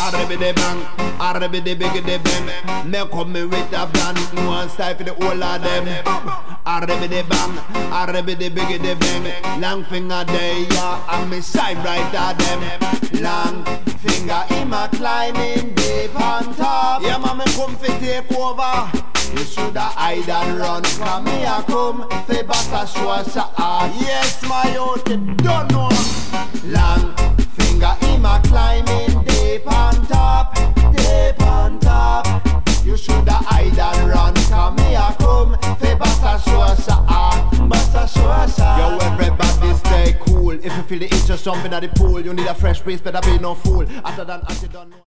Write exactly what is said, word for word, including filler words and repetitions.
Arrebide bang, arrebide bigide bang. Me come me with a plan, one style for the whole of them. Arrebide bang, arrebide bigide bang. Long finger there, yeah, and me side right at them. Long finger in my climbing deep on top. Yeah, man, me come fi take over. You shoulda hide and run, come me a come fi bata show sa ah. Yes, my youth, you don't know. Long finger in my climbing deep on top, deep on top. You shoulda hide and run, come me a come fi bata show sa ah, bata show sa. Yo, everybody stay cool. If you feel the itch just jump in at the pool, you need a fresh breeze, better be no fool. After that, as you done.